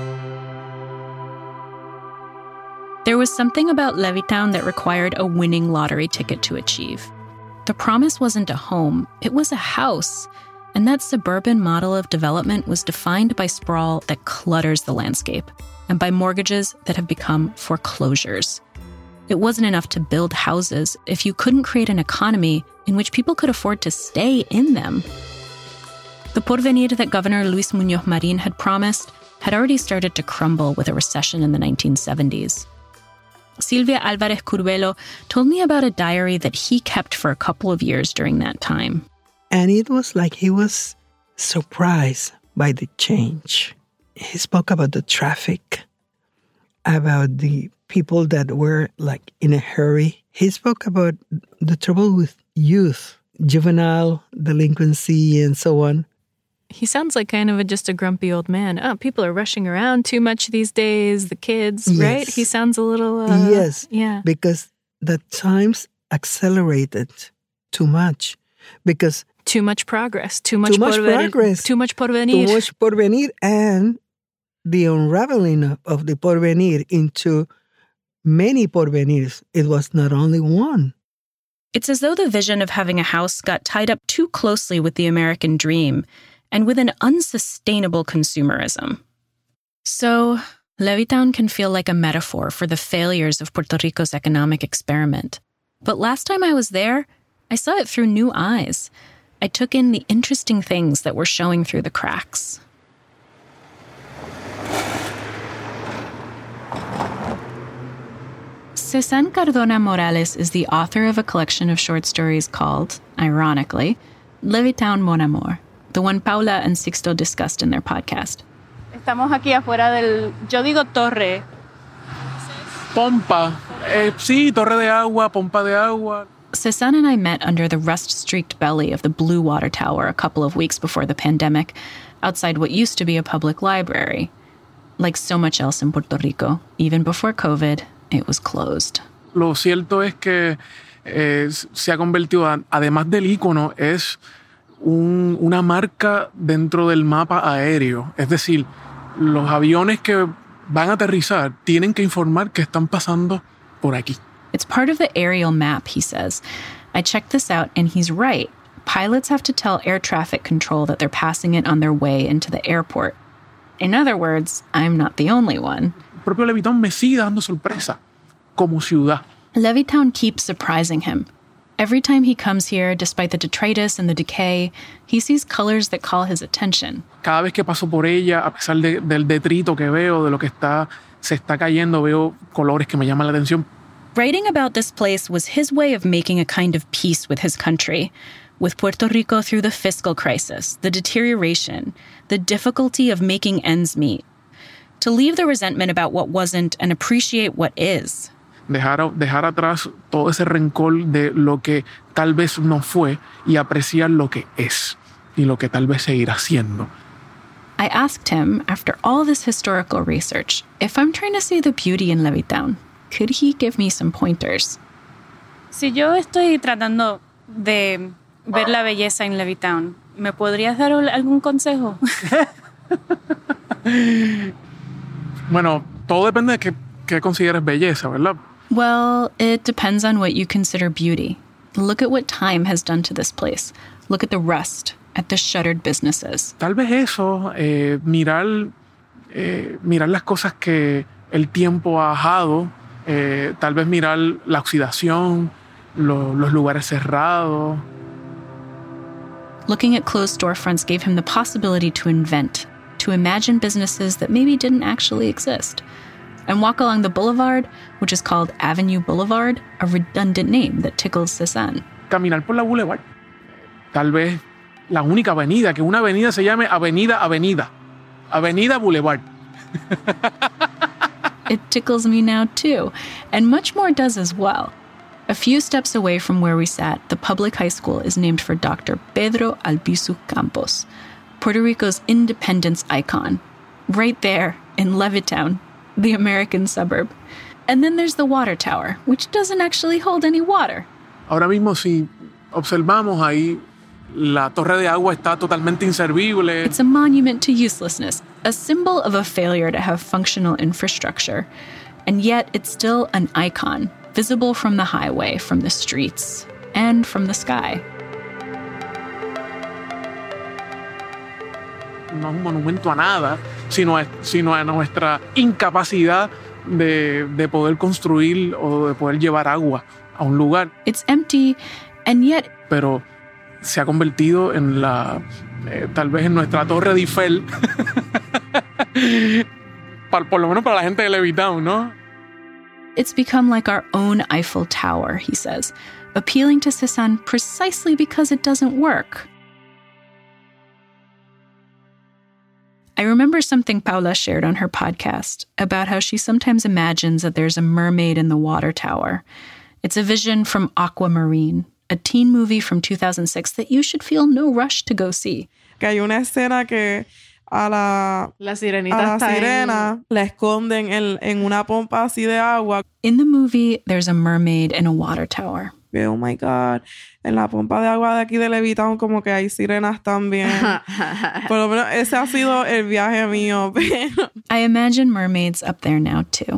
There was something about Levittown that required a winning lottery ticket to achieve. The promise wasn't a home, it was a house. And that suburban model of development was defined by sprawl that clutters the landscape and by mortgages that have become foreclosures. It wasn't enough to build houses if you couldn't create an economy in which people could afford to stay in them. The porvenir that Governor Luis Muñoz Marín had promised had already started to crumble with a recession in the nineteen seventies. Silvia Alvarez Curbelo told me about a diary that he kept for a couple of years during that time. And it was like he was surprised by the change. He spoke about the traffic, about the people that were like in a hurry. He spoke about the trouble with youth, juvenile delinquency, and so on. He sounds like kind of a, just a grumpy old man. Oh, people are rushing around too much these days, the kids, yes. Right? He sounds a little... Uh, yes, yeah. Because the times accelerated too much. Because... Too much progress. Too much, too much porvenir, progress. Too much porvenir. Too much porvenir, and the unraveling of the porvenir into many porvenirs. It was not only one. It's as though the vision of having a house got tied up too closely with the American dream and with an unsustainable consumerism. So, Levittown can feel like a metaphor for the failures of Puerto Rico's economic experiment. But last time I was there, I saw it through new eyes. I took in the interesting things that were showing through the cracks. Cézanne Cardona Morales is the author of a collection of short stories called, ironically, Levittown Mon Amour, the one Paula and Sixto discussed in their podcast. Estamos aquí afuera del, yo digo torre. Pompa. Eh, sí, torre de agua, pompa de agua. Cézanne and I met under the rust-streaked belly of the Blue Water Tower a couple of weeks before the pandemic, outside what used to be a public library. Like so much else in Puerto Rico, even before COVID, it was closed. Lo cierto es que eh, se ha convertido, además del ícono, es un, una marca dentro del mapa aéreo. Es decir, los aviones que van a aterrizar tienen que informar que están pasando por aquí. It's part of the aerial map, he says. I checked this out, and he's right. Pilots have to tell air traffic control that they're passing it on their way into the airport. In other words, I'm not the only one. El propio Levittown me sigue dando sorpresa, como ciudad. Levittown keeps surprising him. Every time he comes here, despite the detritus and the decay, he sees colors that call his attention. Cada vez que paso por ella, a pesar de, del detrito que veo, de lo que está, se está cayendo, veo colores que me llaman la atención. Writing about this place was his way of making a kind of peace with his country, with Puerto Rico through the fiscal crisis, the deterioration, the difficulty of making ends meet. To leave the resentment about what wasn't and appreciate what is. Dejar, dejar atrás todo ese rencor de lo que tal vez no fue y apreciar lo que es y lo que tal vez seguirá siendo. I asked him, after all this historical research, if I'm trying to see the beauty in Levittown, could he give me some pointers? Si yo estoy tratando de ver la belleza en Levittown, ¿me podrías dar algún consejo? Bueno, todo depende de qué, qué consideres belleza, ¿verdad? Well, it depends on what you consider beauty. Look at what time has done to this place. Look at the rust, at the shuttered businesses. Tal vez eso, eh, mirar, eh, mirar las cosas que el tiempo ha ajado, eh, tal vez mirar la oxidación, lo, los lugares cerrados. Looking at closed storefronts gave him the possibility to invent, to imagine businesses that maybe didn't actually exist. and walk along the boulevard, which is called Avenue Boulevard, a redundant name that tickles Cézanne. Caminar por la boulevard. Tal vez la única avenida, que una avenida se llame Avenida Avenida. Avenida Boulevard. It tickles me now too, and much more does as well. A few steps away from where we sat, the public high school is named for Doctor Pedro Albizu Campos, Puerto Rico's independence icon, right there in Levittown, the American suburb. And then there's the water tower, which doesn't actually hold any water. Ahora mismo, si observamos ahí, la torre de agua está totalmente inservible. It's a monument to uselessness, a symbol of a failure to have functional infrastructure. And yet it's still an icon, visible from the highway, from the streets, and from the sky. No es un monumento a nada, sino a, sino a nuestra incapacidad de, de poder construir o de poder llevar agua a un lugar. It's empty, and yet... Pero se ha convertido en la, eh, tal vez en nuestra torre de Eiffel, por, por lo menos para la gente de Levittown, ¿no? It's become like our own Eiffel Tower, he says, appealing to Cézanne precisely because it doesn't work. I remember something Paula shared on her podcast about how she sometimes imagines that there's a mermaid in the water tower. It's a vision from Aquamarine, a teen movie from two thousand six that you should feel no rush to go see. Que hay una escena que a la, la sirenita a la está sirena en... la esconden en, en una pompa así de agua. In the movie, there's a mermaid in a water tower. Oh my God. En la pompa de agua de aquí de Levittown como que hay sirenas también. Por lo menos ese ha sido el viaje mío. I imagine mermaids up there now too.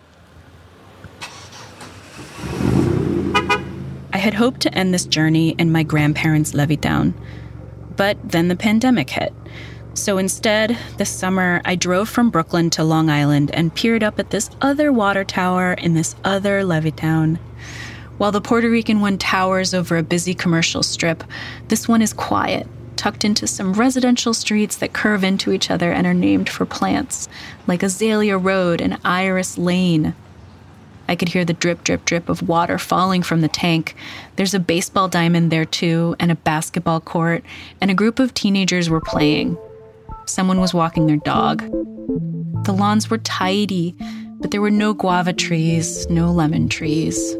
I had hoped to end this journey in my grandparents' Levittown, but then the pandemic hit. So instead, this summer, I drove from Brooklyn to Long Island and peered up at this other water tower in this other Levittown. While the Puerto Rican one towers over a busy commercial strip, this one is quiet, tucked into some residential streets that curve into each other and are named for plants, like Azalea Road and Iris Lane. I could hear the drip, drip, drip of water falling from the tank. There's a baseball diamond there too, and a basketball court, and a group of teenagers were playing. Someone was walking their dog. The lawns were tidy, but there were no guava trees, no lemon trees.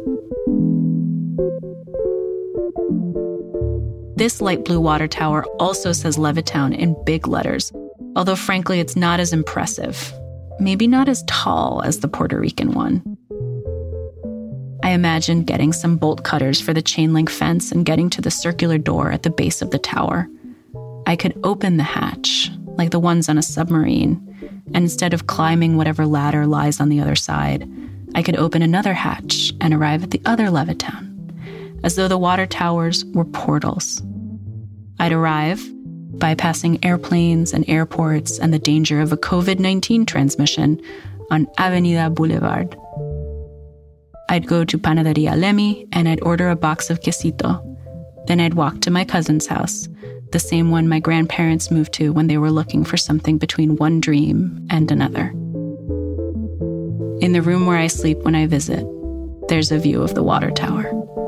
This light blue water tower also says Levittown in big letters, although frankly it's not as impressive. Maybe not as tall as the Puerto Rican one. I imagined getting some bolt cutters for the chain link fence and getting to the circular door at the base of the tower. I could open the hatch, like the ones on a submarine, and instead of climbing whatever ladder lies on the other side, I could open another hatch and arrive at the other Levittown, as though the water towers were portals. I'd arrive, bypassing airplanes and airports and the danger of a covid nineteen transmission on Avenida Boulevard. I'd go to Panaderia Lemi and I'd order a box of quesito. Then I'd walk to my cousin's house, the same one my grandparents moved to when they were looking for something between one dream and another. In the room where I sleep when I visit, there's a view of the water tower.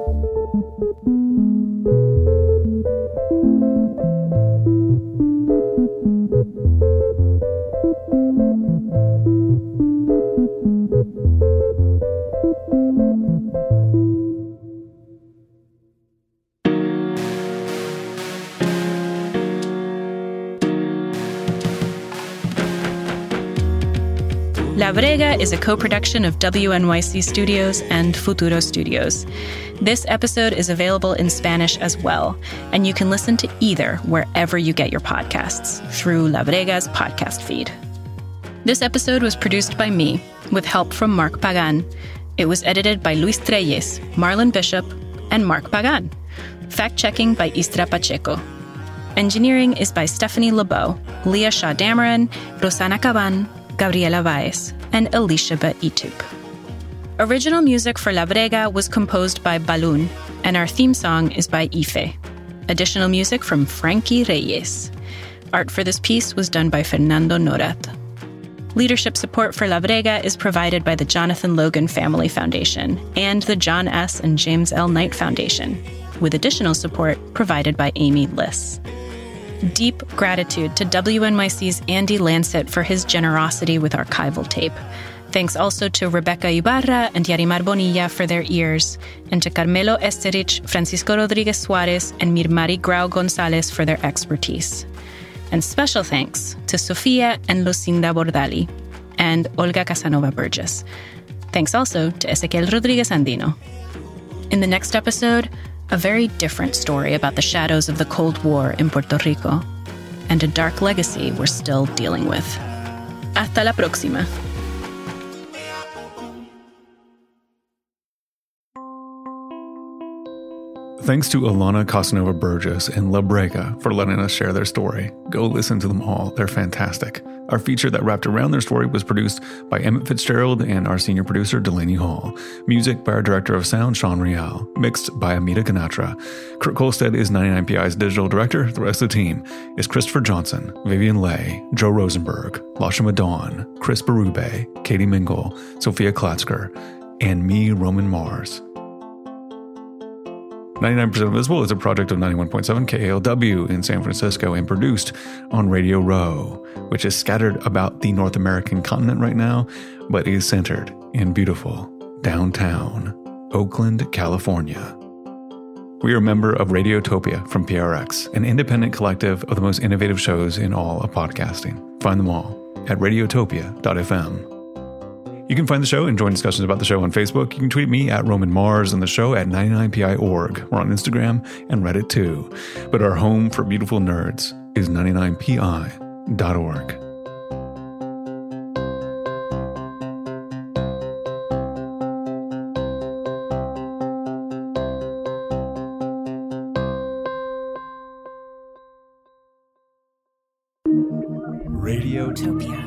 La Brega is a co-production of W N Y C Studios and Futuro Studios. This episode is available in Spanish as well, and you can listen to either wherever you get your podcasts through La Brega's podcast feed. This episode was produced by me, with help from Mark Pagan. It was edited by Luis Treyes, Marlon Bishop, and Mark Pagan. Fact-checking by Istra Pacheco. Engineering is by Stephanie Lebeau, Leah Shaw Dameron, Rosana Caban, Gabriela Baez, and Elishaba Itup. Original music for La Brega was composed by Balloon, and our theme song is by Ife. Additional music from Frankie Reyes. Art for this piece was done by Fernando Norat. Leadership support for La Brega is provided by the Jonathan Logan Family Foundation and the John S. and James L. Knight Foundation, with additional support provided by Amy Liss. Deep gratitude to W N Y C's Andy Lancet for his generosity with archival tape. Thanks also to Rebecca Ibarra and Yarimar Bonilla for their ears, and to Carmelo Esterich, Francisco Rodriguez Suarez, and Mirmari Grau Gonzalez for their expertise. And special thanks to Sofia and Lucinda Bordali and Olga Casanova Burgess. Thanks also to Ezequiel Rodriguez Andino. In the next episode, a very different story about the shadows of the Cold War in Puerto Rico and a dark legacy we're still dealing with. Hasta la próxima. Thanks to Alana Casanova Burgess and La Brega for letting us share their story. Go listen to them all. They're fantastic. Our feature that wrapped around their story was produced by Emmett Fitzgerald and our senior producer, Delaney Hall. Music by our director of sound, Sean Rial. Mixed by Amita Ganatra. Kurt Kolstad is ninety-nine P I's digital director. The rest of the team is Christopher Johnson, Vivian Leigh, Joe Rosenberg, Lasha Madon, Chris Berube, Katie Mingle, Sophia Klatzker, and me, Roman Mars. ninety-nine percent Invisible is a project of ninety-one point seven K A L W in San Francisco and produced on Radio Row, which is scattered about the North American continent right now, but is centered in beautiful downtown Oakland, California. We are a member of Radiotopia from P R X, an independent collective of the most innovative shows in all of podcasting. Find them all at radiotopia dot f m. You can find the show and join discussions about the show on Facebook. You can tweet me at Roman Mars and the show at ninety-nine P I dot org. We're on Instagram and Reddit too. But our home for beautiful nerds is ninety-nine P I dot org. Radiotopia.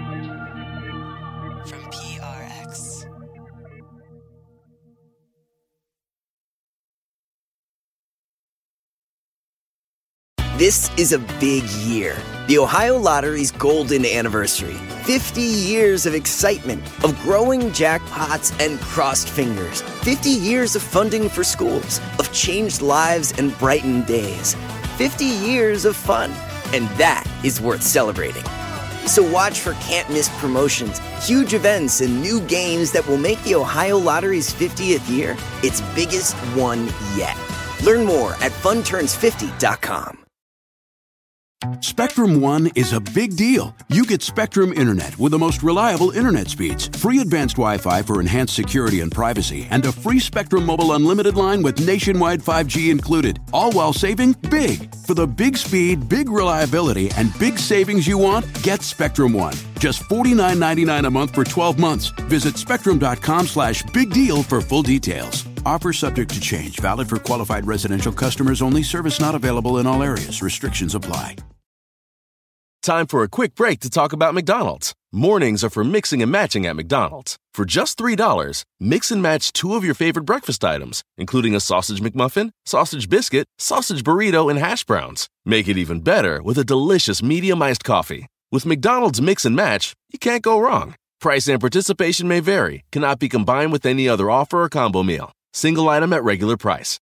This is a big year. The Ohio Lottery's golden anniversary. fifty years of excitement, of growing jackpots and crossed fingers. fifty years of funding for schools, of changed lives and brightened days. fifty years of fun. And that is worth celebrating. So watch for can't-miss promotions, huge events, and new games that will make the Ohio Lottery's fiftieth year its biggest one yet. Learn more at fun turns fifty dot com. Spectrum One is a big deal. You get Spectrum Internet with the most reliable internet speeds, free advanced Wi-Fi for enhanced security and privacy, and a free Spectrum Mobile Unlimited line with nationwide five G included, all while saving big. For the big speed, big reliability, and big savings you want, get Spectrum One. Just forty-nine ninety-nine a month for twelve months. Visit spectrum dot com slash big deal for full details. Offer subject to change. Valid for qualified residential customers only. Service not available in all areas. Restrictions apply. Time for a quick break to talk about McDonald's. Mornings are for mixing and matching at McDonald's. For just three dollars, mix and match two of your favorite breakfast items, including a sausage McMuffin, sausage biscuit, sausage burrito, and hash browns. Make it even better with a delicious medium iced coffee. With McDonald's Mix and Match, you can't go wrong. Price and participation may vary, cannot be combined with any other offer or combo meal. Single item at regular price.